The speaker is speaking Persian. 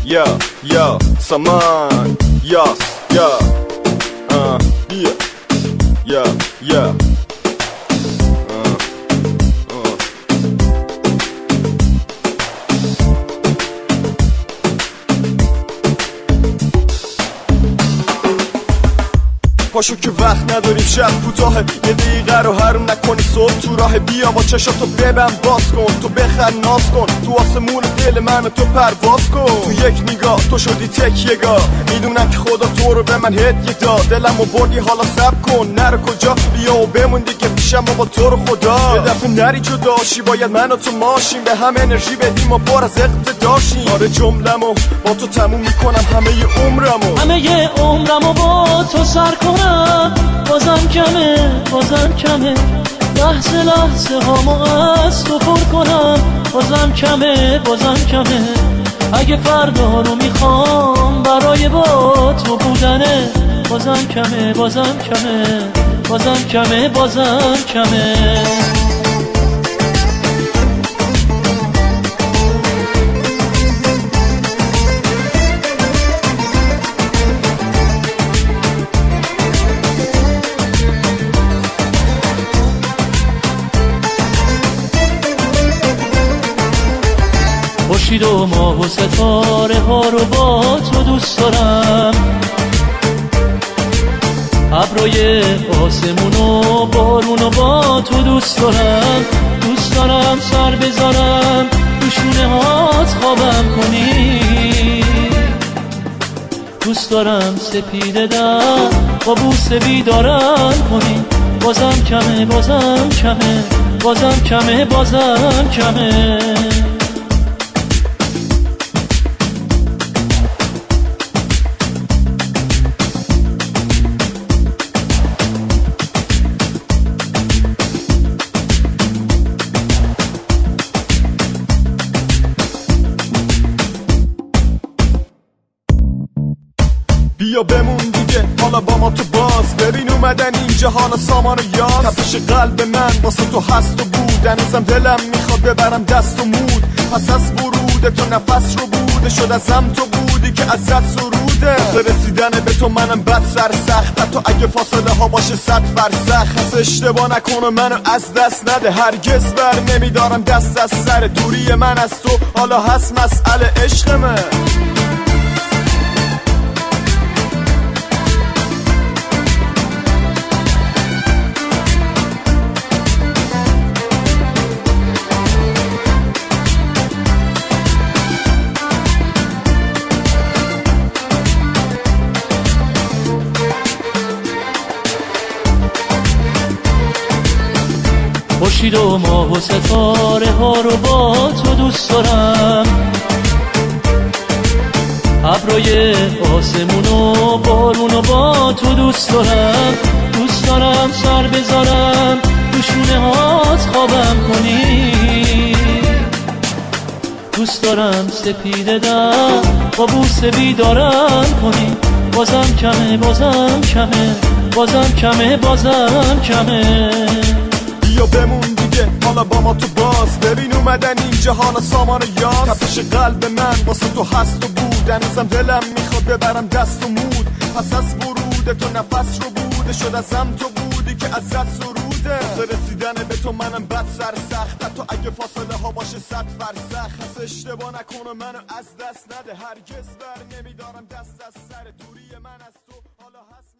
saman, yas, yeah. پاشو که وقت نداریم، شب کوتاهه، یه دقیقه رو حروم نکنی، صبح تو راه، بیا با چشاتو ببن باز کن، تو بخر ناز کن، تو آسمون دل من و تو پرواز کن، تو یک نگاه تو شدی تکیه‌گاه، میدونم که خدا تو رو به من هدیه داد، دلمو بردی حالا صبر کن، نرو کجا، بیا و بمون دیگه پیشم با تو رو خدا، یه دفعه نری جداشی، باید من و تو ماشیم، به هم انرژی بدیم و پر از اقتداشیم، آره جمله‌مو با تو تموم میکنم، همه عمرمو با تو سر کنم، بازم کمه لحظه هامو از تو پر کنم، بازم کمه اگه فردا رو میخوام برای با تو بودنه، بازم کمه خورشید و ماه و ستاره ها رو با تو دوست دارم، ابرای آسمون و بارون و با تو دوست دارم سر بذارم تو شونه هات خوابم کنی، دوست دارم سپیده در با بوسه بیدارم کنی، بازم کمه بیا بمون دیگه حالا با ما تو باز، ببین اومدن اینجا حالا سامان و یاز، تپش قلب من واسه تو هست و بود، هنوزم دلم میخواد ببرم دست و مود، پس از ورود تو نفس رو بوده شد ازم تو بودی که ازت سروده، رسیدن به تو منم بد سر سخت، حتی اگه فاصله ها باشه 100 فرسخ، پس اشتباه نکنه منو از دست نده، هرگز بر نمیدارم دست از سر دوری من از تو، حالا هست مسئله عشق من. خورشید و ماه و ستاره ها رو با تو دوست دارم، ابرای آسمون و بارون و با تو دوست دارم سر بذارم تو شونه هات خوابم کنی، دوست دارم سپیده در با بوسه بیدارم کنی، بازم کمه بیا بمون دیگه حالا با ما تو باز، ببین اومدن اینجا حالا سامان و یاز، تپش قلب من واسه تو هست و بود، هنوزم دلم میخواد ببرم دست و مود، پس از ورود تو نفس رو بوده شد ازم تو بودی که ازت سروده، رسیدن به تو منم بد سر سخت، حتی اگه فاصله ها باشه 100 فرسخ، پس اشتباه نکنه منو از دست نده، هرگز بر نمیدارم دست از سر دوری من از تو، حالا هست